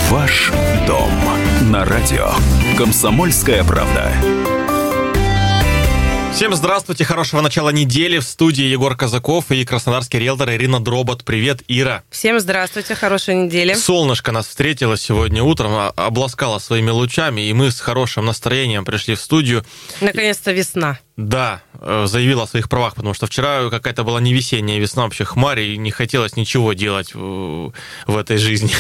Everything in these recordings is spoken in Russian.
Ваш дом на радио «Комсомольская правда». Всем здравствуйте, хорошего начала недели. В студии Егор Казаков и краснодарский риэлтор Ирина Дробот. Привет, Ира. Всем здравствуйте, хорошей недели. Солнышко нас встретило сегодня утром, обласкало своими лучами, и мы с хорошим настроением пришли в студию. Наконец-то весна. Да, заявила о своих правах, потому что вчера какая-то была не весенняя весна, вообще хмарь, и не хотелось ничего делать в этой жизни.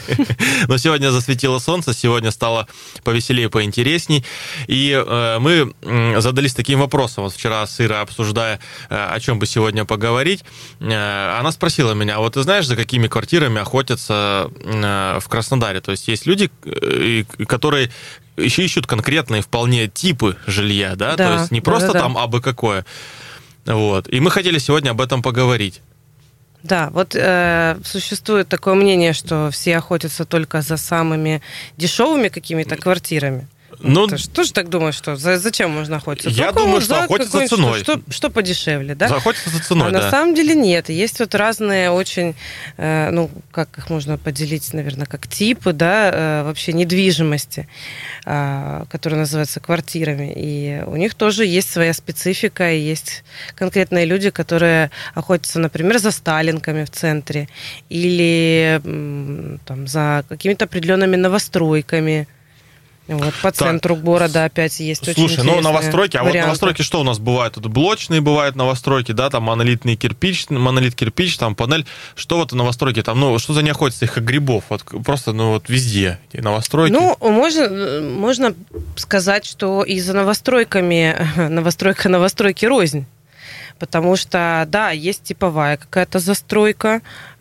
Но сегодня засветило солнце, сегодня стало повеселее, поинтересней. И мы задались таким вопросом. Вот вчера с Ирой, обсуждая, о чем бы сегодня поговорить, она спросила меня, вот ты знаешь, за какими квартирами охотятся в Краснодаре? То есть есть люди, которые еще ищут конкретные вполне типы жилья, да? То есть не просто там абы какое. Вот. И мы хотели сегодня об этом поговорить. Да, вот существует такое мнение, что все охотятся только за самыми дешевыми какими-то квартирами. Ну, ты же тоже так думаешь, что зачем можно охотиться? Я думаю, что охотиться ценой. Что подешевле, да? Охотиться за ценой, да. На самом деле нет. Есть вот разные очень, как их можно поделить, наверное, как типы, да, вообще недвижимости, которые называются квартирами. И у них тоже есть своя специфика, и есть конкретные люди, которые охотятся, например, за сталинками в центре или там, за какими-то определенными новостройками. Вот, по центру города опять есть очень интересные Слушай, новостройки, варианты. Вот новостройки что у нас бывают? Тут блочные бывают новостройки, да, там монолит кирпич, там панель. Что вот новостройки там, что за не охотятся их как грибов? Вот просто, везде эти новостройки. Можно сказать, что и за новостройками новостройки рознь. Потому что, да, есть типовая какая-то застройка,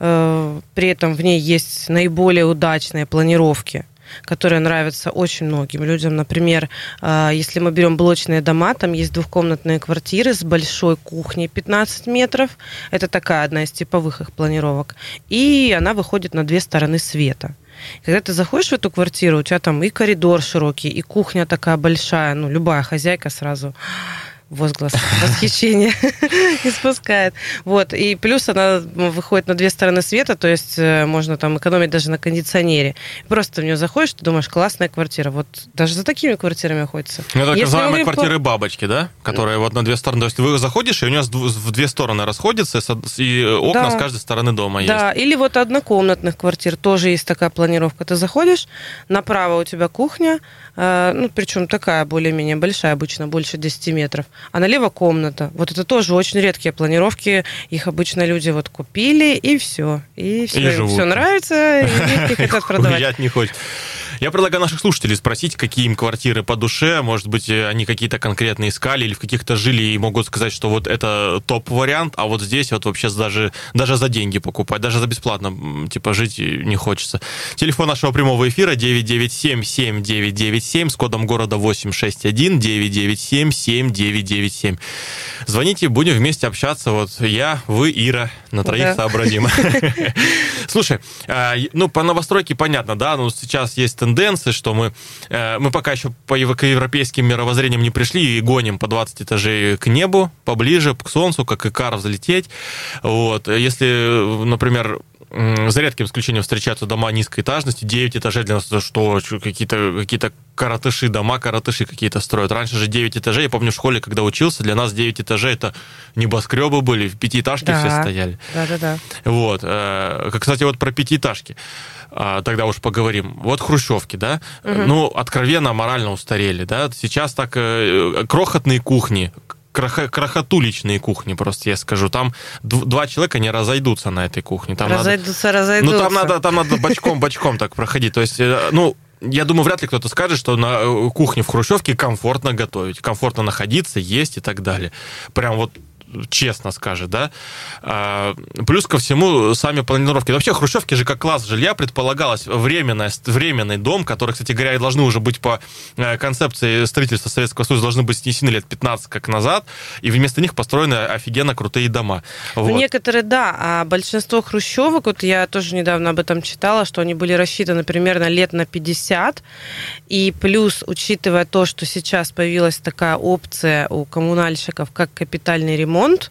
при этом в ней есть наиболее удачные планировки, которые нравятся очень многим людям. Например, если мы берем блочные дома, там есть двухкомнатные квартиры с большой кухней 15 метров. Это такая одна из типовых их планировок. И она выходит на две стороны света. Когда ты заходишь в эту квартиру, у тебя там и коридор широкий, и кухня такая большая. Любая хозяйка сразу возглас восхищения испускает. Вот. И плюс она выходит на две стороны света, то есть можно там экономить даже на кондиционере. Просто в нее заходишь, ты думаешь, классная квартира. Вот даже за такими квартирами охотятся. Это так называемые квартиры бабочки, да? Которые вот на две стороны. То есть вы заходишь, и у нее в две стороны расходятся, и окна с каждой стороны дома есть. Да, или вот однокомнатных квартир тоже есть такая планировка. Ты заходишь, направо у тебя кухня, причем такая более-менее большая, обычно больше 10 метров, а налево комната. Вот это тоже очень редкие планировки. Их обычно люди вот купили, и все. И все, им все нравится, и их не хотят продавать. Уезжать не хочет. Я предлагаю наших слушателей спросить, какие им квартиры по душе. Может быть, они какие-то конкретно искали или в каких-то жили и могут сказать, что вот это топ-вариант, а вот здесь вот вообще даже за деньги покупать, даже за бесплатно, жить не хочется. Телефон нашего прямого эфира 997-7997 с кодом города 861 997-7997. Звоните, будем вместе общаться. Вот я, вы, Ира, на троих сообразим. Слушай, по новостройке понятно, да, сейчас есть тенденции, что мы пока еще по европейским мировоззрениям не пришли и гоним по 20 этажей к небу, поближе, к солнцу, как Икар взлететь. Вот. Если, например, за редким исключением встречаются дома низкой этажности, 9 этажей для нас это что? Какие-то коротыши, дома коротыши какие-то строят. Раньше же 9 этажей, я помню в школе, когда учился, для нас 9 этажей это небоскребы были, в пятиэтажке все стояли. Да. Вот. Кстати, вот про пятиэтажки. Тогда уж поговорим. Вот хрущевки, да? Откровенно морально устарели, да? Сейчас так крохотные кухни, крохотуличные кухни, просто я скажу. Там два человека не разойдутся на этой кухне. Там разойдутся. Там надо бочком так проходить. То есть, я думаю, вряд ли кто-то скажет, что на кухне в хрущевке комфортно готовить, комфортно находиться, есть и так далее. Прям вот честно скажет, да. Плюс ко всему сами планировки. Вообще хрущевки же как класс жилья предполагалось временный дом, который, кстати говоря, должны уже быть по концепции строительства Советского Союза, должны быть снесены лет 15 как назад, и вместо них построены офигенно крутые дома. Вот. Некоторые, да, а большинство хрущевок, вот я тоже недавно об этом читала, что они были рассчитаны примерно лет на 50, и плюс, учитывая то, что сейчас появилась такая опция у коммунальщиков, как капитальный ремонт,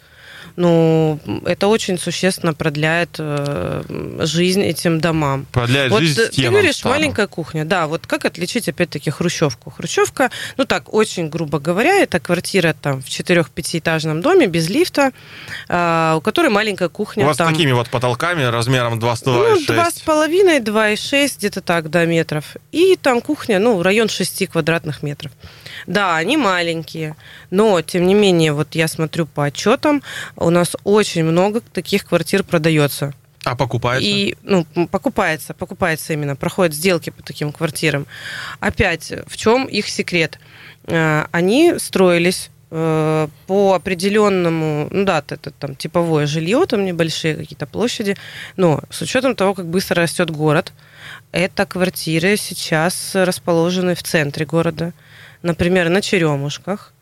ну, это очень существенно продляет жизнь этим домам. Продляет жизнь стенам. Ты говоришь, старым. маленькая кухня. Да, вот как отличить, опять-таки, хрущевку? Хрущевка, ну так, очень грубо говоря, это квартира там в 4-5-этажном доме без лифта, у которой маленькая кухня. У вас там, такими вот потолками размером 2,6? Ну, 2,5, 2,6, где-то так, да, метров. И там кухня, ну, район 6 квадратных метров. Да, они маленькие, но, тем не менее, вот я смотрю по отчетам, у нас очень много таких квартир продается. А покупается? И, ну, покупается именно, проходят сделки по таким квартирам. Опять, в чем их секрет? Они строились по определенному, ну да, это там типовое жилье, там небольшие какие-то площади, но с учетом того, как быстро растет город, это квартиры сейчас расположены в центре города, например, на Черемушках,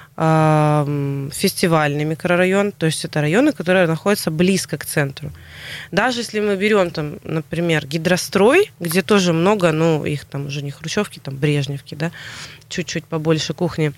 фестивальный микрорайон, то есть это районы, которые находятся близко к центру. Даже если мы берем там, например, Гидрострой, где тоже много, ну, их там уже не хрущевки, там Брежневки, да, чуть-чуть побольше кухни,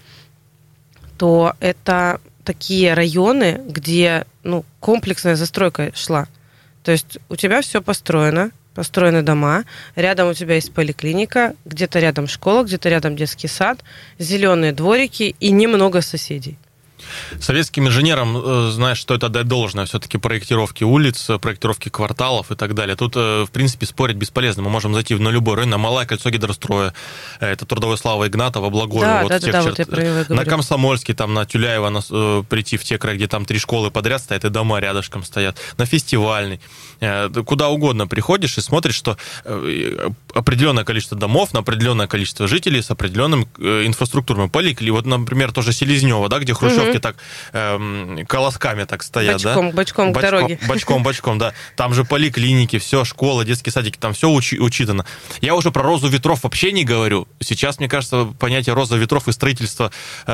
то это такие районы, где, ну, комплексная застройка шла. То есть у тебя все построены дома, рядом у тебя есть поликлиника, где-то рядом школа, где-то рядом детский сад, зеленые дворики и немного соседей. Советским инженерам, знаешь, что это дать должное, все-таки проектировки улиц, проектировки кварталов и так далее. Тут, в принципе, спорить бесполезно. Мы можем зайти на любой район, на Малое кольцо Гидростроя, это Трудовой Слава Игнатова, Благоева, да, вот да, вот я про него говорю. На Комсомольский, там, на Тюляева прийти в те края, где там 3 школы подряд стоят, и дома рядышком стоят, на Фестивальный. Куда угодно приходишь и смотришь, что определенное количество домов на определенное количество жителей с определенным инфраструктурным. Вот, например, тоже Селезнево, да, где хрущевки так колосками так стоят, бочком к дороге. Бочком, да. Там же поликлиники, все, школа, детские садики, там все учитано. Я уже про розу ветров вообще не говорю. Сейчас, мне кажется, понятие роза ветров и строительство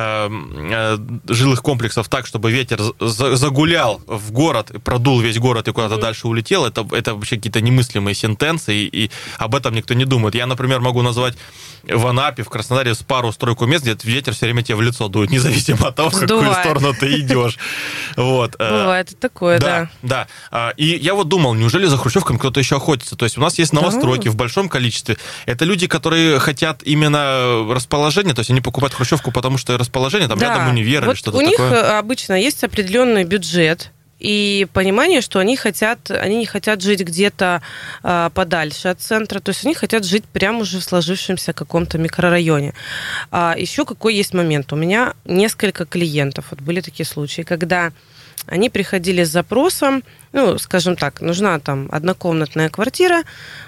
жилых комплексов так, чтобы ветер загулял в город, продул весь город и куда-то дальше улетел, это вообще какие-то немыслимые сентенции, и об этом никто не думает. Я, например, могу назвать в Анапе, в Краснодаре пару стройку-мест, где ветер все время тебе в лицо дует, независимо от того, в какую сторону ты идешь. Вот. Бывает и такое, да. Да. И я вот думал, неужели за хрущевками кто-то еще охотится? То есть у нас есть новостройки в большом количестве. Это люди, которые хотят именно расположения, то есть они покупают хрущевку, потому что расположение, там рядом универ или что-то такое. У них обычно есть определенный бюджет, и понимание, что они не хотят жить где-то подальше от центра, то есть они хотят жить прямо уже в сложившемся каком-то микрорайоне. Еще какой есть момент. У меня несколько клиентов, вот были такие случаи, когда они приходили с запросом, ну, скажем так, нужна там однокомнатная квартира,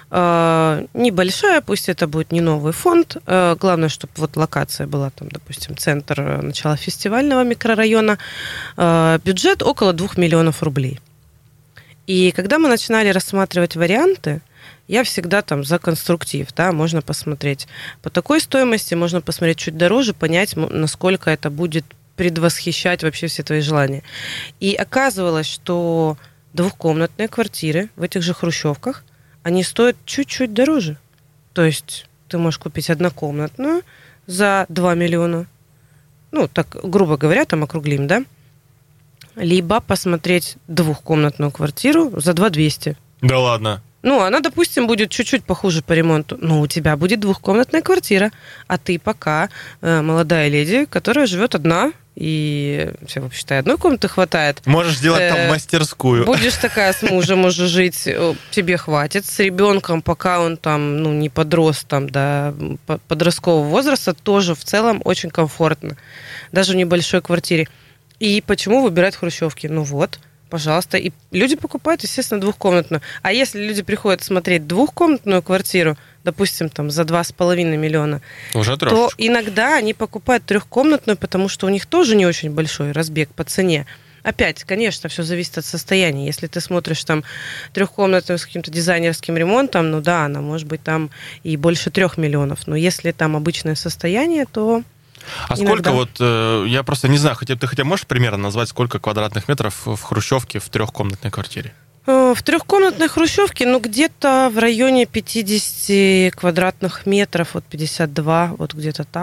небольшая, пусть это будет не новый фонд, главное, чтобы вот локация была там, допустим, центр начала фестивального микрорайона, бюджет около 2 миллионов рублей. И когда мы начинали рассматривать варианты, я всегда там за конструктив, да, можно посмотреть по такой стоимости, можно посмотреть чуть дороже, понять, насколько это будет предвосхищать вообще все твои желания. И оказывалось, что двухкомнатные квартиры в этих же хрущевках, они стоят чуть-чуть дороже. То есть ты можешь купить однокомнатную за 2 миллиона, ну, так, грубо говоря, там округлим, да, либо посмотреть двухкомнатную квартиру за 2 200. Да ладно? Ну, она, допустим, будет чуть-чуть похуже по ремонту, но у тебя будет двухкомнатная квартира, а ты пока молодая леди, которая живет одна, и все, вообще-то, одной комнаты хватает. Можешь сделать там мастерскую. Будешь такая с мужем уже жить, тебе хватит. С ребенком, пока он там, ну, не подрос там до подросткового возраста, тоже в целом очень комфортно. Даже в небольшой квартире. И почему выбирать хрущевки? Ну вот, пожалуйста. И люди покупают, естественно, двухкомнатную. А если люди приходят смотреть двухкомнатную квартиру, допустим, там за 2,5 миллиона, уже то иногда они покупают трехкомнатную, потому что у них тоже не очень большой разбег по цене. Опять, конечно, все зависит от состояния. Если ты смотришь там трехкомнатную с каким-то дизайнерским ремонтом, ну да, она может быть там и больше 3 миллионов. Но если там обычное состояние, то... А сколько вот, я просто не знаю, ты хотя можешь примерно назвать, сколько квадратных метров в хрущевке в трехкомнатной квартире? В трехкомнатной хрущевке, ну, где-то в районе 50 квадратных метров, вот 52, вот где-то так.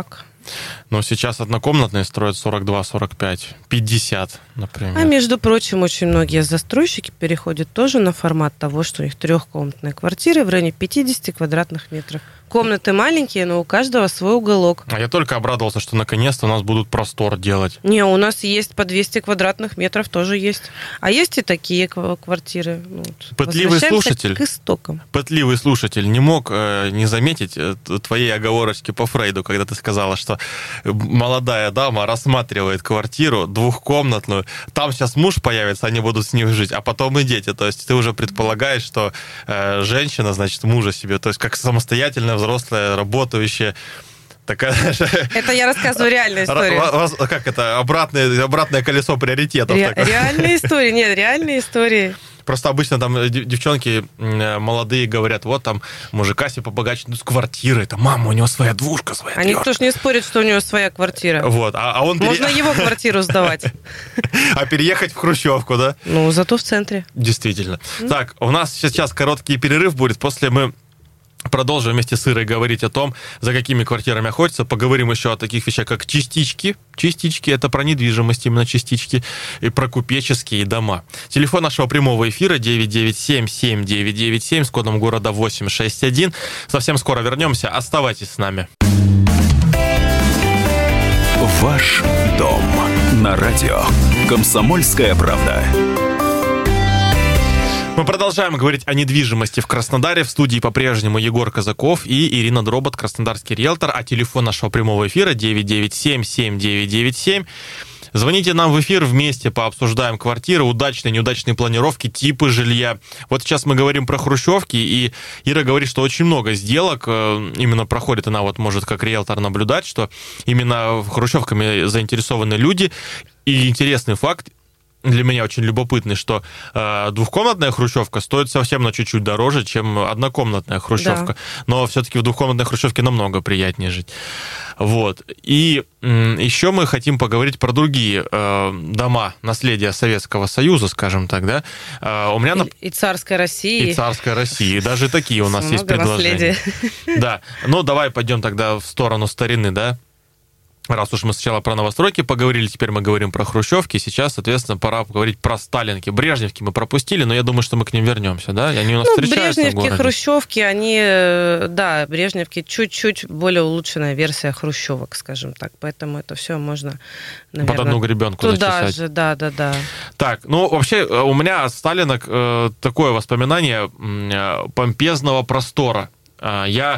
Но сейчас однокомнатные строят 42, 45, 50, например. А между прочим, очень многие застройщики переходят тоже на формат того, что у них трехкомнатные квартиры в районе 50 квадратных метров. Комнаты маленькие, но у каждого свой уголок. А я только обрадовался, что наконец-то у нас будут простор делать. Не, у нас есть по 200 квадратных метров, тоже есть. А есть и такие квартиры. Пытливый слушатель, к истокам. Пытливый слушатель не мог не заметить твоей оговорочки по Фрейду, когда ты сказала, что молодая дама рассматривает квартиру двухкомнатную, там сейчас муж появится, они будут с ним жить, а потом и дети. То есть ты уже предполагаешь, что женщина, значит, мужа себе, то есть как самостоятельная взрослая, работающая, такая... Это я рассказываю реальную историю. Как это? Обратное колесо приоритетов. Реальные истории. Нет, реальные истории. Просто обычно там девчонки молодые говорят, вот там мужика себе побогаче, с квартирой, там мама, у него своя двушка, своя трёшка. Никто ж не спорит, что у него своя квартира. Вот, а он... Можно его квартиру сдавать. А переехать в хрущевку, да? Ну, зато в центре. Действительно. Так, у нас сейчас короткий перерыв будет, после мы продолжим вместе с Ирой говорить о том, за какими квартирами охотятся. Поговорим еще о таких вещах, как частички. Частички – это про недвижимость, именно частички, и про купеческие дома. Телефон нашего прямого эфира 997-7997 с кодом города 861. Совсем скоро вернемся. Оставайтесь с нами. Ваш дом на радио «Комсомольская правда». Мы продолжаем говорить о недвижимости в Краснодаре. В студии по-прежнему Егор Казаков и Ирина Дробот, краснодарский риэлтор. А телефон нашего прямого эфира 997-7997. Звоните нам в эфир, вместе пообсуждаем квартиры, удачные, неудачные планировки, типы жилья. Вот сейчас мы говорим про хрущевки, и Ира говорит, что очень много сделок именно проходит. Она вот может как риэлтор наблюдать, что именно хрущевками заинтересованы люди. И интересный факт, для меня очень любопытный, что двухкомнатная хрущевка стоит совсем на чуть-чуть дороже, чем однокомнатная хрущевка. Да. Но все-таки в двухкомнатной хрущевке намного приятнее жить. Вот. И еще мы хотим поговорить про другие дома наследия Советского Союза, скажем так, да? У меня и царской России. И царской России. Даже такие у нас есть предложения. Да. Ну, давай пойдем тогда в сторону старины, да? Раз уж мы сначала про новостройки поговорили, теперь мы говорим про хрущевки. Сейчас, соответственно, пора поговорить про сталинки. Брежневки мы пропустили, но я думаю, что мы к ним вернемся, да? И они у нас встречаются в городе. Брежневки, хрущевки, они, да, Брежневки чуть-чуть более улучшенная версия хрущевок, скажем так. Поэтому это все можно, наверное... Под одну гребенку зачесать. Же, да. Так, ну, вообще, у меня от сталинок такое воспоминание помпезного простора. Я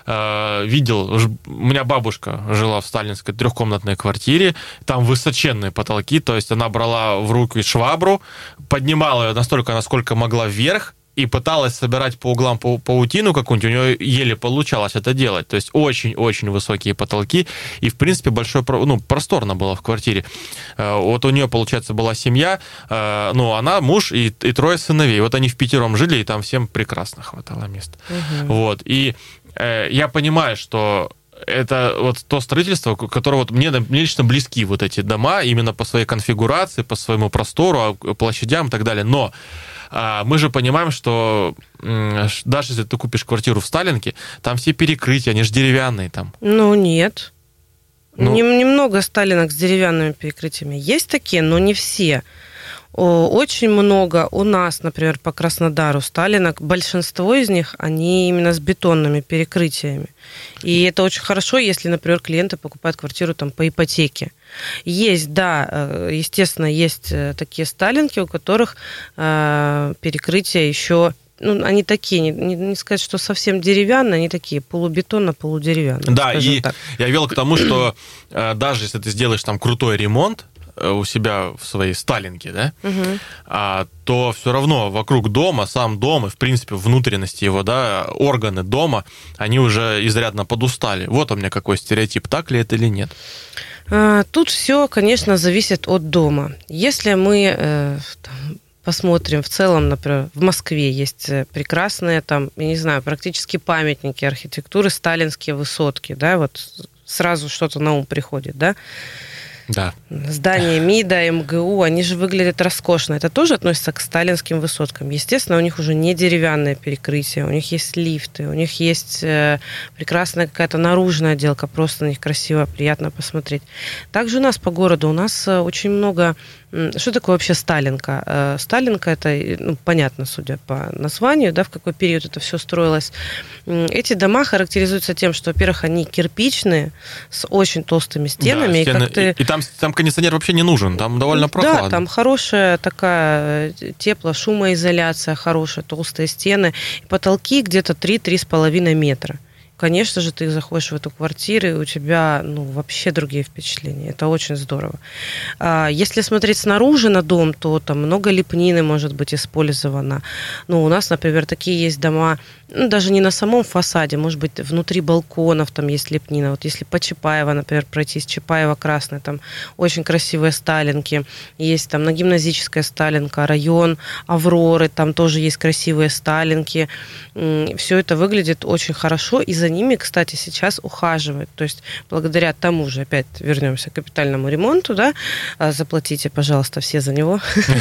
видел, у меня бабушка жила в сталинской трехкомнатной квартире, там высоченные потолки, то есть она брала в руки швабру, поднимала ее настолько, насколько могла вверх, и пыталась собирать по углам паутину какую-нибудь, у нее еле получалось это делать. То есть очень-очень высокие потолки, и, в принципе, просторно было в квартире. Вот у нее, получается, была семья, она, муж и трое сыновей. Вот они впятером жили, и там всем прекрасно хватало места. Угу. Вот, и я понимаю, что это вот то строительство, которое вот мне лично близки вот эти дома, именно по своей конфигурации, по своему простору, площадям и так далее. Но мы же понимаем, что даже если ты купишь квартиру в Сталинке, там все перекрытия, они же деревянные там. Ну, нет. Немного сталинок с деревянными перекрытиями. Есть такие, но не все. Очень много у нас, например, по Краснодару сталинок, большинство из них, они именно с бетонными перекрытиями. И это очень хорошо, если, например, клиенты покупают квартиру там по ипотеке. Есть, да, естественно, есть такие сталинки, у которых перекрытия еще... они такие, не сказать, что совсем деревянные, они такие полубетонно-полудеревянные. Да, и так. Я вел к тому, что даже если ты сделаешь там крутой ремонт у себя в своей сталинке, да, то все равно вокруг дома, сам дом и, в принципе, внутренности его, да, органы дома, они уже изрядно подустали. Вот у меня какой стереотип, так ли это или нет? Тут все, конечно, зависит от дома. Если мы... посмотрим в целом, например, в Москве есть прекрасные, там, я не знаю, практически памятники архитектуры, сталинские высотки, да, вот сразу что-то на ум приходит, да. Да. Здания МИДа, МГУ, они же выглядят роскошно. Это тоже относится к сталинским высоткам. Естественно, у них уже не деревянное перекрытие, у них есть лифты, у них есть прекрасная какая-то наружная отделка, просто на них красиво, приятно посмотреть. Также у нас по городу, у нас очень много... Что такое вообще Сталинка? Сталинка, это, понятно, судя по названию, да, в какой период это все строилось. Эти дома характеризуются тем, что, во-первых, они кирпичные, с очень толстыми стенами. Да, стены, и там кондиционер вообще не нужен, там довольно прохладно. Да, там хорошая такая шумоизоляция, хорошая, толстые стены. И потолки где-то 3-3,5 метра. Конечно же, ты заходишь в эту квартиру, и у тебя вообще другие впечатления. Это очень здорово. Если смотреть снаружи на дом, то там много лепнины может быть использовано. У нас, например, такие есть дома, даже не на самом фасаде, может быть, внутри балконов там есть лепнина. Вот если по Чапаево, например, пройтись, Чапаево Красное, там очень красивые сталинки. Есть там на Гимназическая сталинка, район Авроры, там тоже есть красивые сталинки. Все это выглядит очень хорошо, и за ними, кстати, сейчас ухаживают. То есть благодаря тому же, опять вернемся к капитальному ремонту, да, заплатите, пожалуйста, все за него.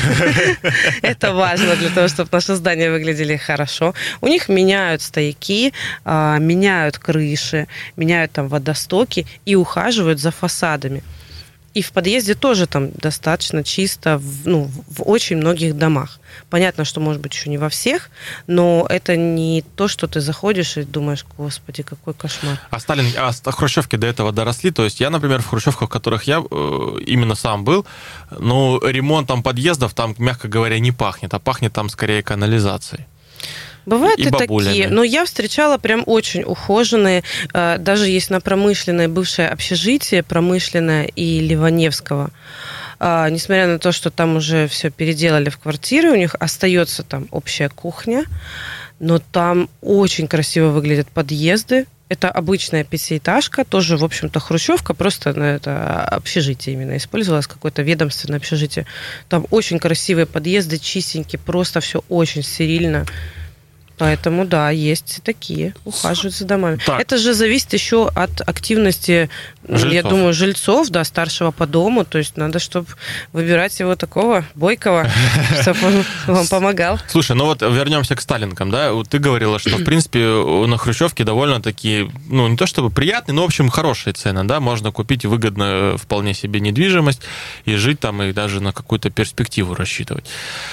Это важно для того, чтобы наши здания выглядели хорошо. У них меняют стояки, меняют крыши, меняют там водостоки и ухаживают за фасадами. И в подъезде тоже там достаточно чисто, в очень многих домах. Понятно, что, может быть, еще не во всех, но это не то, что ты заходишь и думаешь, господи, какой кошмар. А хрущевки до этого доросли? То есть я, например, в хрущевках, в которых я именно сам был, ремонтом подъездов там, мягко говоря, не пахнет, а пахнет там скорее канализацией. Бывают и такие, но я встречала прям очень ухоженные, даже есть на Промышленной бывшее общежитие, Промышленное и Ливаневского. Несмотря на то, что там уже все переделали в квартиры, у них остается там общая кухня, но там очень красиво выглядят подъезды. Это обычная пятиэтажка, тоже, в общем-то, хрущевка, просто это общежитие именно использовалось, какое-то ведомственное общежитие. Там очень красивые подъезды, чистенькие, просто все очень стерильно. Поэтому, да, есть такие, ухаживают за домами. Так. Это же зависит еще от активности, жильцов. Я думаю, жильцов, да, старшего по дому. То есть надо, чтобы выбирать его такого бойкого, чтобы он вам помогал. Слушай, вернемся к сталинкам, да? Ты говорила, что, в принципе, на хрущевке довольно-таки, не то чтобы приятные, но, в общем, хорошие цены, да? Можно купить выгодно вполне себе недвижимость и жить там, и даже на какую-то перспективу рассчитывать.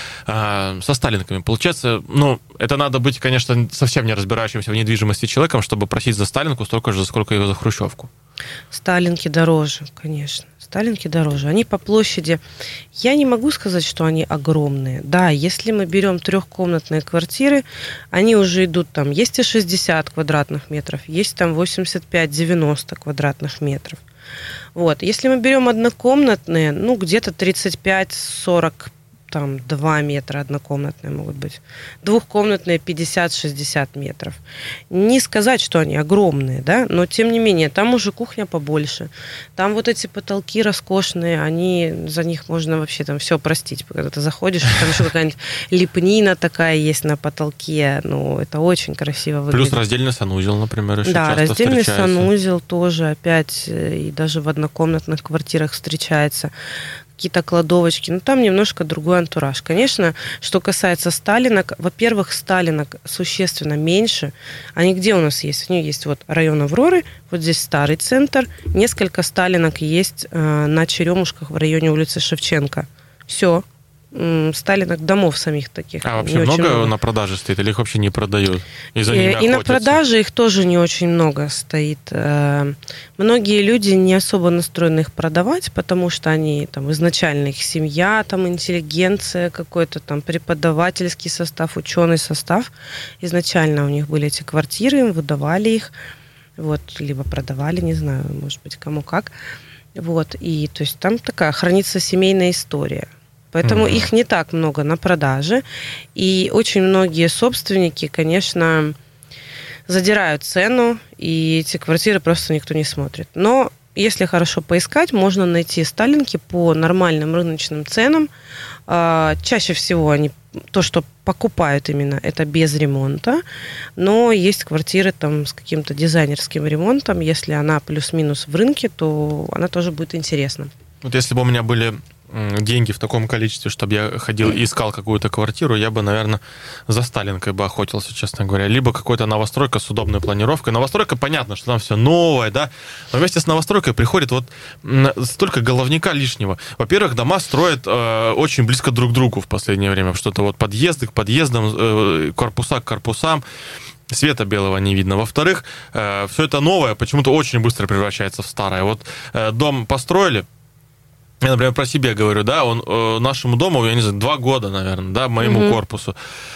Со сталинками. Получается, это надо быть, конечно, совсем не разбирающимся в недвижимости человеком, чтобы просить за сталинку столько же, сколько и за хрущевку. Сталинки дороже, конечно. Сталинки дороже. Они по площади... Я не могу сказать, что они огромные. Да, если мы берем трехкомнатные квартиры, они уже идут там... Есть и 60 квадратных метров, есть там 85-90 квадратных метров. Вот. Если мы берем однокомнатные, где-то 35-40 там 2 метра однокомнатные могут быть. Двухкомнатные 50-60 метров. Не сказать, что они огромные, да, но тем не менее, там уже кухня побольше. Там вот эти потолки роскошные, за них можно вообще там все простить. Когда ты заходишь, там еще какая-нибудь лепнина такая есть на потолке. Это очень красиво выглядит. Плюс раздельный санузел, например, еще часто встречается. Да, раздельный санузел тоже опять и даже в однокомнатных квартирах встречается. Какие-то кладовочки, там немножко другой антураж. Конечно, что касается сталинок, во-первых, сталинок существенно меньше. Они где у нас есть? У них есть район Авроры, вот здесь старый центр, несколько сталинок есть на Черемушках в районе улицы Шевченко. Все. Сталинок домов самих таких. А вообще много на продаже стоит или их вообще не продают? И на продаже их тоже не очень много стоит. Многие люди не особо настроены их продавать, потому что они там изначально их семья, там интеллигенция, какой-то там преподавательский состав, ученый состав. Изначально у них были эти квартиры, им выдавали их, либо продавали, не знаю, может быть, кому как. И то есть там такая хранится семейная история. Поэтому их не так много на продаже. И очень многие собственники, конечно, задирают цену, и эти квартиры просто никто не смотрит. Но если хорошо поискать, можно найти сталинки по нормальным рыночным ценам. Чаще всего то, что покупают именно, это без ремонта. Но есть квартиры там с каким-то дизайнерским ремонтом. Если она плюс-минус в рынке, то она тоже будет интересна. Вот если бы у меня были деньги в таком количестве, чтобы я ходил и искал какую-то квартиру, я бы, наверное, за Сталинкой бы охотился, честно говоря. Либо какая-то новостройка с удобной планировкой. Новостройка, понятно, что там все новое, да, но вместе с новостройкой приходит вот столько головника лишнего. Во-первых, дома строят очень близко друг к другу в последнее время. Что-то вот подъезды к подъездам, корпуса к корпусам. Света белого не видно. Во-вторых, все это новое почему-то очень быстро превращается в старое. Вот дом построили, я, например, про себя говорю, да, нашему дому, я не знаю, 2 года, наверное, да, моему корпусу.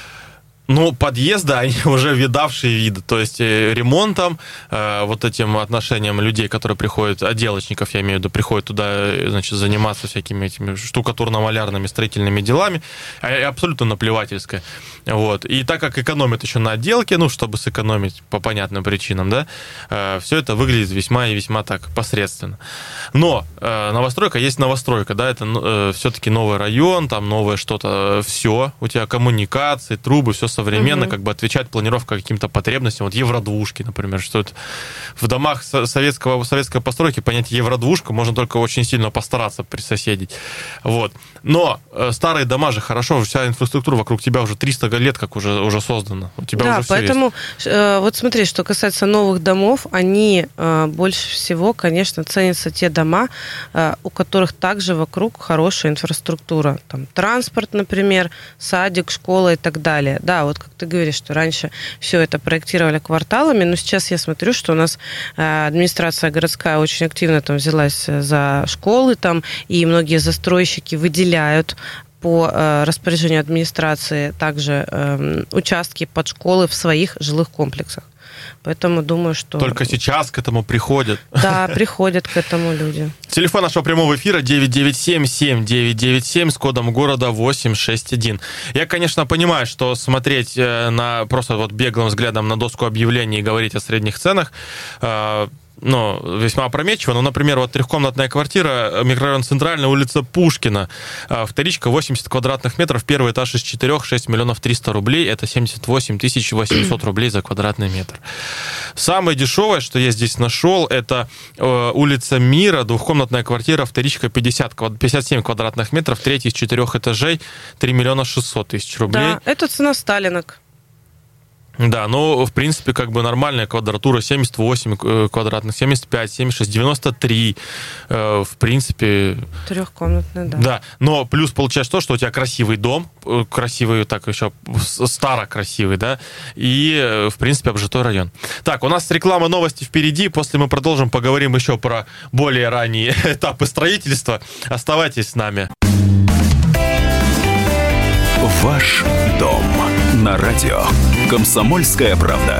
Ну, подъезды, они уже видавшие виды, то есть ремонтом, вот этим отношением людей, которые приходят, отделочников, я имею в виду, приходят туда, значит, заниматься всякими этими штукатурно-малярными строительными делами, абсолютно наплевательское. Вот. И так как экономят еще на отделке, ну, чтобы сэкономить по понятным причинам, да, все это выглядит весьма и весьма так посредственно. Но новостройка есть новостройка, да, это все-таки новый район, там новое что-то, все, у тебя коммуникации, трубы, все современно, как бы отвечать планировка каким-то потребностям. Вот евродвушки, например, что это в домах советской постройки понятие евродвушка можно только очень сильно постараться присоседить. Вот. Но старые дома же хорошо, вся инфраструктура вокруг тебя уже 300 лет как уже создана. У тебя да, уже поэтому вот смотри, что касается новых домов, они больше всего, конечно, ценятся те дома, у которых также вокруг хорошая инфраструктура. Там транспорт, например, садик, школа и так далее. Да, вот как ты говоришь, что раньше все это проектировали кварталами, но сейчас я смотрю, что у нас администрация городская очень активно там взялась за школы, там, и многие застройщики выделяют по распоряжению администрации также участки под школы в своих жилых комплексах. Поэтому думаю, что... Только сейчас к этому приходят. Да, приходят к этому люди. Телефон нашего прямого эфира 997-7997 с кодом города 861. Я, конечно, понимаю, что смотреть на просто вот беглым взглядом на доску объявлений и говорить о средних ценах, ну, весьма опрометчиво. Ну, например, вот трехкомнатная квартира, микрорайон Центральная, улица Пушкина, вторичка, 80 квадратных метров, первый этаж из 4, 6 миллионов 300 рублей, это 78 800 рублей за квадратный метр. Самое дешевое, что я здесь нашел, это улица Мира, двухкомнатная квартира, вторичка, 57 квадратных метров, третий из 4 этажей, 3 миллиона 600 тысяч рублей. Да, это цена Сталинок. Да, ну, в принципе, как бы нормальная квадратура, 78 квадратных, 75, 76, 93, в принципе... Трехкомнатная, да. Да, но плюс получается то, что у тебя красивый дом, красивый, так еще старо-красивый, да, и, в принципе, обжитой район. Так, у нас реклама, новости впереди, после мы продолжим, поговорим еще про более ранние этапы строительства. Оставайтесь с нами. Ваш дом на радио «Комсомольская правда».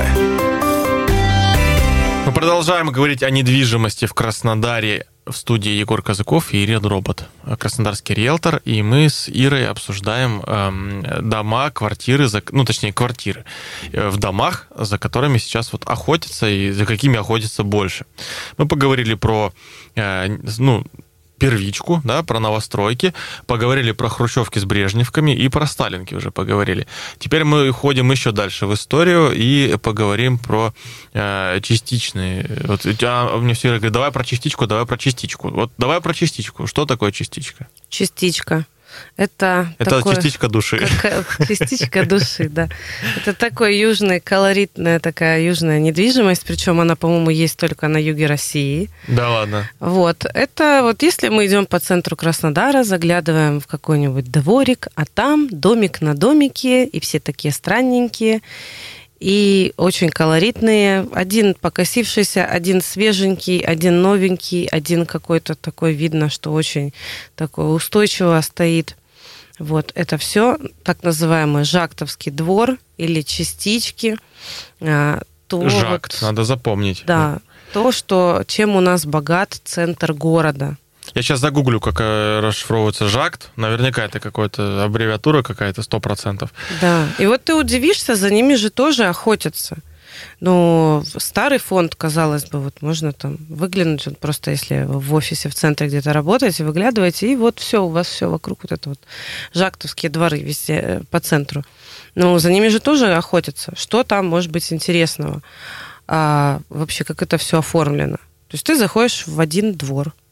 Мы продолжаем говорить о недвижимости в Краснодаре. В студии Егор Казаков и Ирина Робот, краснодарский риэлтор. И мы с Ирой обсуждаем дома, квартиры, квартиры в домах, за которыми сейчас вот охотятся и за какими охотятся больше. Мы поговорили про первичку, да, про новостройки, поговорили про хрущевки с брежневками и про сталинки уже поговорили. Теперь мы уходим еще дальше в историю и поговорим про частичные. Вот мне все говорят, давай про частичку, давай про частичку. Вот давай про частичку. Что такое частичка? Частичка. Это такое, частичка души. Частичка души, да. Это такая южная, колоритная такая южная недвижимость, причем она, по-моему, есть только на юге России. Да ладно. Вот. Это вот если мы идем по центру Краснодара, заглядываем в какой-нибудь дворик, а там домик на домике, и все такие странненькие, и очень колоритные. Один покосившийся, один свеженький, один новенький, один какой-то такой, видно, что очень такой устойчиво стоит. Вот это все так называемый Жактовский двор или частички. Жакт, надо запомнить. Да, то, чем у нас богат центр города. Я сейчас загуглю, как расшифровывается ЖАКТ. Наверняка это какая-то аббревиатура какая-то, 100%. Да, и вот ты удивишься, за ними же тоже охотятся. Ну, старый фонд, казалось бы, вот можно там выглянуть, вот просто если в офисе в центре где-то работаете, выглядываете, и вот все, у вас все вокруг вот это вот жактовские дворы везде по центру. Ну, за ними же тоже охотятся. Что там может быть интересного? Вообще, как это все оформлено? То есть ты заходишь в один двор,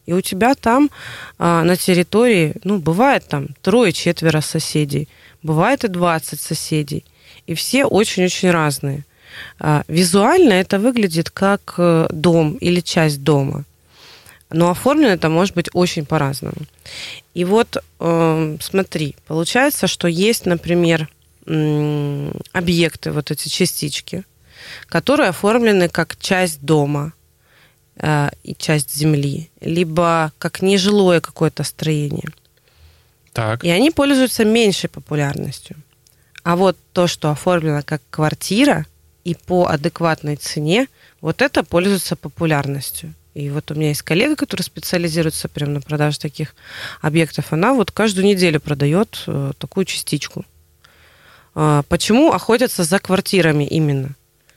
И у тебя там на территории, бывает там 3-4 соседей, бывает и 20 соседей. И все очень-очень разные. Визуально это выглядит как дом или часть дома. Но оформлено это может быть очень по-разному. И вот смотри, получается, что есть, например, объекты, вот эти частички, которые оформлены как часть дома и часть земли, либо как нежилое какое-то строение. Так. И они пользуются меньшей популярностью. А вот то, что оформлено как квартира и по адекватной цене, вот это пользуется популярностью. И вот у меня есть коллега, которая специализируется прямо на продаже таких объектов. Она вот каждую неделю продает такую частичку. Почему охотятся за квартирами именно?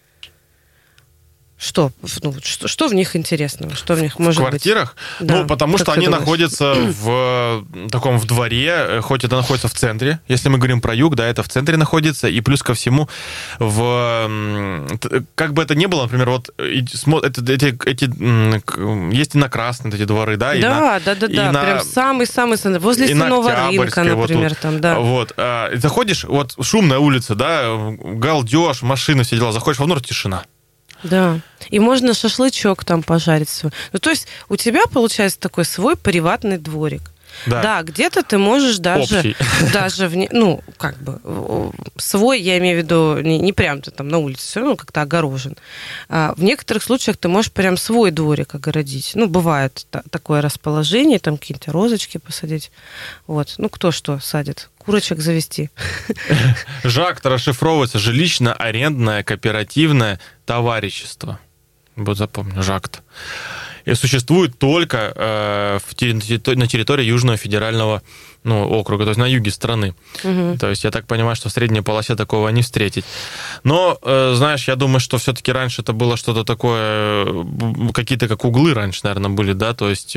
Что в них интересного? Что в них может быть? В квартирах? Да. Потому что они думаешь? находятся в дворе, хоть это находится в центре. Если мы говорим про юг, да, это в центре находится. И плюс ко всему, как бы это ни было, например, вот есть и на Красной эти дворы, да? Да. Прям самый-самый центр. Возле Стенного рынка, например, вот там, да. Вот. Заходишь, вот шумная улица, да, галдеж, машины, все дела. Заходишь внутрь, тишина. Да. И можно шашлычок там пожарить свой. То есть у тебя получается такой свой приватный дворик. Да, где-то ты можешь даже свой, я имею в виду, не прям ты там на улице, все равно как-то огорожен. В некоторых случаях ты можешь прям свой дворик огородить. Бывает такое расположение, там какие-то розочки посадить. Вот. Кто что садит? Курочек завести. ЖАКТ расшифровывается жилищно-арендное кооперативное товарищество. Вот запомню, ЖАКТ. И существует только на территории Южного федерального округа, то есть на юге страны. Угу. То есть я так понимаю, что в средней полосе такого не встретить. Но, знаешь, я думаю, что все-таки раньше это было что-то такое, какие-то как углы раньше, наверное, были, да, то есть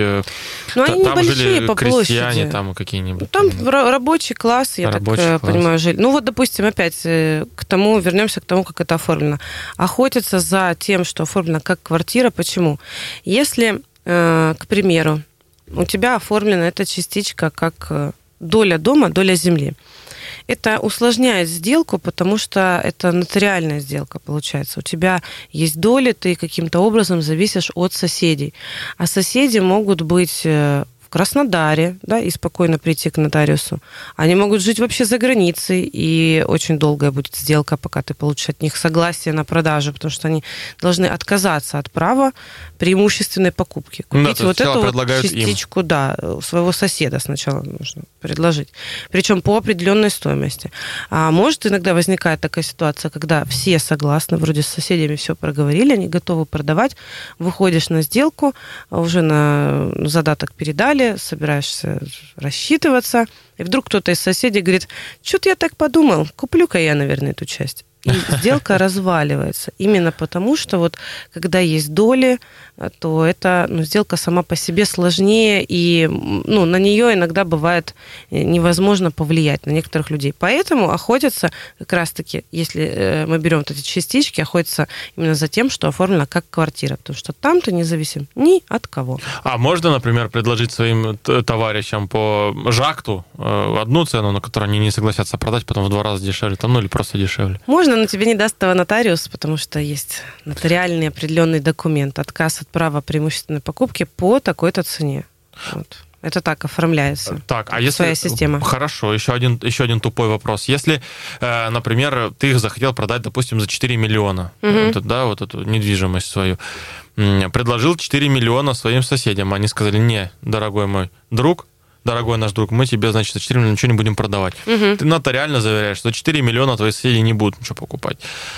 они там жили по крестьяне, площади. там какие-нибудь. Там рабочий класс, я так понимаю, жили. Допустим, опять вернемся к тому, как это оформлено. Охотятся за тем, что оформлено как квартира. Почему? Если, к примеру, у тебя оформлена эта частичка как доля дома, доля земли. Это усложняет сделку, потому что это нотариальная сделка получается. У тебя есть доли, ты каким-то образом зависишь от соседей. А соседи могут быть в Краснодаре, да, и спокойно прийти к нотариусу. Они могут жить вообще за границей, и очень долгая будет сделка, пока ты получишь от них согласие на продажу, потому что они должны отказаться от права преимущественной покупки. Купить вот эту вот частичку, своего соседа сначала нужно предложить. Причем по определенной стоимости. А может иногда возникает такая ситуация, когда все согласны, вроде с соседями все проговорили, они готовы продавать, выходишь на сделку, уже на задаток передали, собираешься рассчитываться, и вдруг кто-то из соседей говорит: что-то я так подумал, куплю-ка я, наверное, эту часть. И сделка разваливается. Именно потому, что вот когда есть доли, то эта сделка сама по себе сложнее, и на нее иногда бывает невозможно повлиять на некоторых людей. Поэтому охотятся как раз-таки, если мы берем вот эти частички, охотятся именно за тем, что оформлено как квартира, потому что там ты не зависим ни от кого. А можно, например, предложить своим товарищам по ЖАКТу одну цену, на которую они не согласятся продать, потом в 2 раза дешевле, или просто дешевле? Можно, но тебе не даст этого нотариус, потому что есть нотариальный определенный документ, отказ от права преимущественной покупки по такой-то цене. Вот. Это так оформляется. Так, а если... Своя система. Хорошо, еще один тупой вопрос. Если, например, ты их захотел продать, допустим, за 4 миллиона, вот эту недвижимость свою, предложил 4 миллиона своим соседям, они сказали: не, дорогой мой друг, дорогой наш друг, мы тебе, значит, за 4 миллиона ничего не будем продавать. Угу. Ты нотариально заверяешь, что за 4 миллиона твои соседи не будут ничего покупать.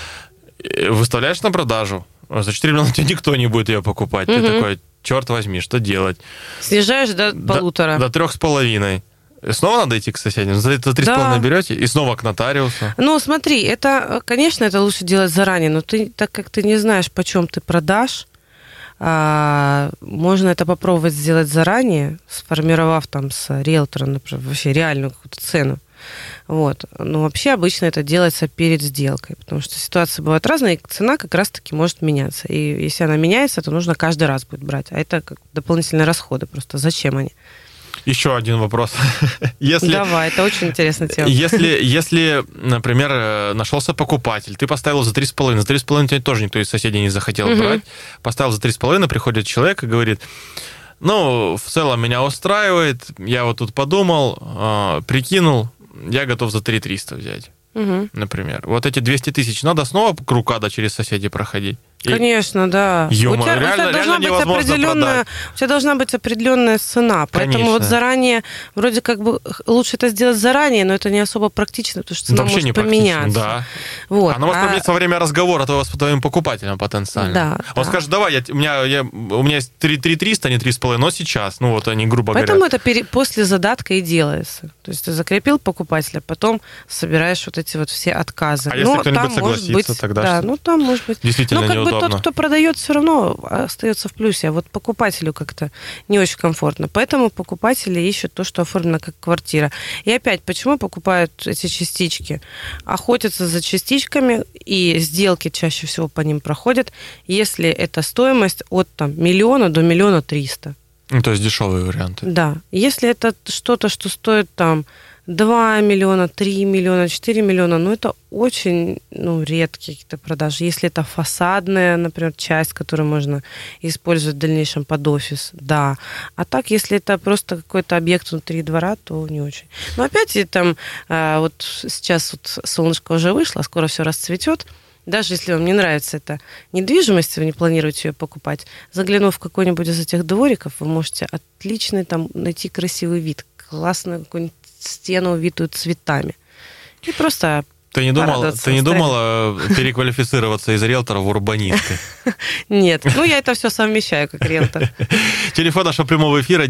Выставляешь на продажу, за 4 миллиона тебе никто не будет ее покупать. Угу. Ты такой: черт возьми, что делать? Снижаешь до 1,5. До 3,5. Снова надо идти к соседям? За 3,5 берете и снова к нотариусу? Смотри, конечно, это лучше делать заранее, но так как ты не знаешь, почем ты продашь, можно это попробовать сделать заранее, сформировав там с риэлтором, например, вообще реальную какую-то цену. Вот. Но вообще обычно это делается перед сделкой, потому что ситуации бывают разные, и цена как раз-таки может меняться. И если она меняется, то нужно каждый раз будет брать. А это как дополнительные расходы просто. Зачем они? Еще один вопрос. Давай, это очень интересная тема. Если, например, нашелся покупатель, ты поставил за 3,5, за 3,5 тебе тоже никто из соседей не захотел брать, поставил за 3,5, приходит человек и говорит, в целом меня устраивает, я вот тут подумал, прикинул, я готов за 3,300 взять, например. Вот эти 200 тысяч надо снова к рукаду через соседей проходить? Конечно, да. У тебя должна быть определенная цена. Поэтому вот заранее, вроде как бы лучше это сделать заранее, но это не особо практично, потому что цена может поменяться. Да. Вот. Она может поменяться во время разговора с твоим покупателем потенциально. Да, Он скажет, давай, у меня есть 3,300, а не 3,5, но сейчас. Они, грубо говоря. Поэтому это после задатка и делается. То есть ты закрепил покупателя, потом собираешь вот эти вот все отказы. А если кто-нибудь согласится, тогда что? Там может быть... Действительно неудобно. Тот, кто продает, все равно остается в плюсе, а вот покупателю как-то не очень комфортно. Поэтому покупатели ищут то, что оформлено как квартира. И опять, почему покупают эти частички? Охотятся за частичками, и сделки чаще всего по ним проходят, если это стоимость от 1 миллиона до 1 300 000. То есть дешевые варианты. Да. Если это что-то, что стоит 2 миллиона, 3 миллиона, 4 миллиона, это очень редкие какие-то продажи. Если это фасадная, например, часть, которую можно использовать в дальнейшем под офис, да. А так, если это просто какой-то объект внутри двора, то не очень. Но опять вот сейчас солнышко уже вышло, скоро все расцветет. Даже если вам не нравится эта недвижимость, вы не планируете ее покупать, заглянув в какой-нибудь из этих двориков, вы можете отличный найти красивый вид, классную какую-нибудь стену, увитую цветами. И просто... Ты не думала переквалифицироваться из риэлтора в урбаниста? Нет. Я это все совмещаю как риэлтор. Телефон нашего прямого эфира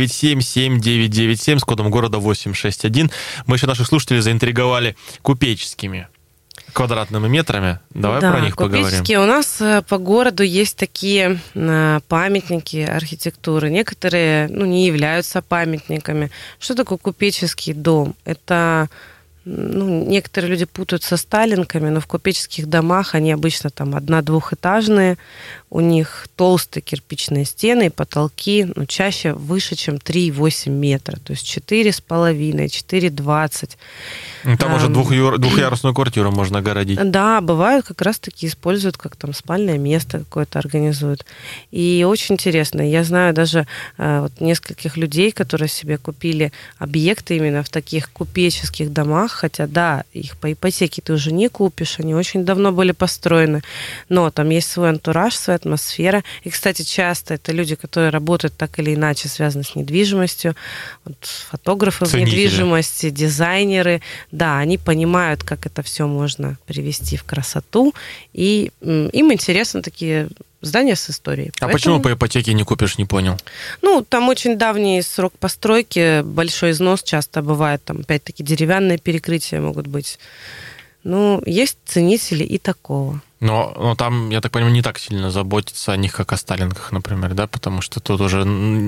997-7997 с кодом города 861. Мы еще наших слушателей заинтриговали купеческими квадратными метрами. Давай про них поговорим. Купеческие. У нас по городу есть такие памятники архитектуры. Некоторые не являются памятниками. Что такое купеческий дом? Это... некоторые люди путают со сталинками, но в купеческих домах они обычно 1-2-этажные, у них толстые кирпичные стены и потолки, чаще выше, чем 3,8 метра, то есть 4,5, 4,20. Там уже двухъярусную квартиру можно огородить. Да, бывают, как раз-таки используют, как спальное место какое-то организуют. И очень интересно, я знаю даже нескольких людей, которые себе купили объекты именно в таких купеческих домах, хотя, да, их по ипотеке ты уже не купишь, они очень давно были построены, но там есть свой антураж, своя атмосфера. И, кстати, часто это люди, которые работают так или иначе, связаны с недвижимостью, фотографы в недвижимости, дизайнеры. Да, они понимают, как это все можно привести в красоту, и им интересны такие здания с историей. А почему по ипотеке не купишь, не понял? Там очень давний срок постройки, большой износ часто бывает, опять-таки деревянные перекрытия могут быть. Есть ценители и такого. Но там, я так понимаю, не так сильно заботятся о них, как о сталинках, например, да, потому что тут уже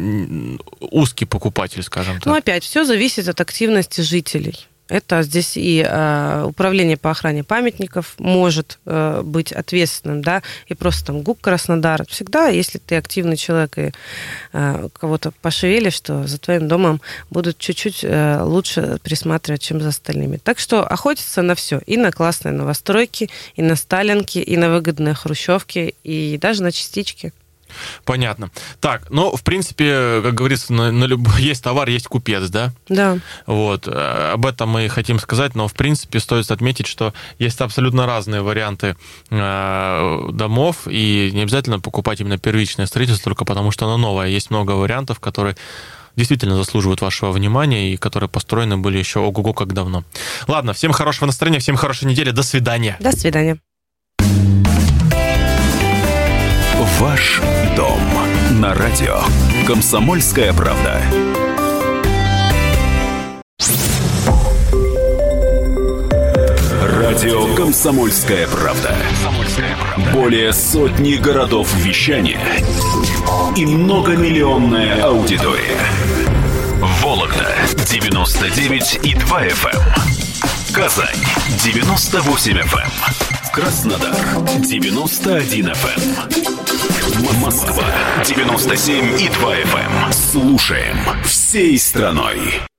узкий покупатель, скажем так. Опять, все зависит от активности жителей. Это здесь и управление по охране памятников может быть ответственным, да, и просто ГУК Краснодар. Всегда, если ты активный человек и кого-то пошевелишь, то за твоим домом будут чуть-чуть лучше присматривать, чем за остальными. Так что охотятся на все. И на классные новостройки, и на сталинки, и на выгодные хрущевки, и даже на частички. Понятно. Так, в принципе, как говорится, есть товар, есть купец, да? Да. Вот. Об этом мы и хотим сказать, но, в принципе, стоит отметить, что есть абсолютно разные варианты домов, и не обязательно покупать именно первичное строительство только потому, что оно новое. Есть много вариантов, которые действительно заслуживают вашего внимания и которые построены были еще ого-го как давно. Ладно, всем хорошего настроения, всем хорошей недели. До свидания. До свидания. Ваш дом на радио «Комсомольская правда». Радио «Комсомольская правда». Более сотни городов вещания и многомиллионная аудитория. Вологда 99,2 FM. Казань 98 FM. Краснодар 91 FM. Москва 97,2 FM. Слушаем всей страной.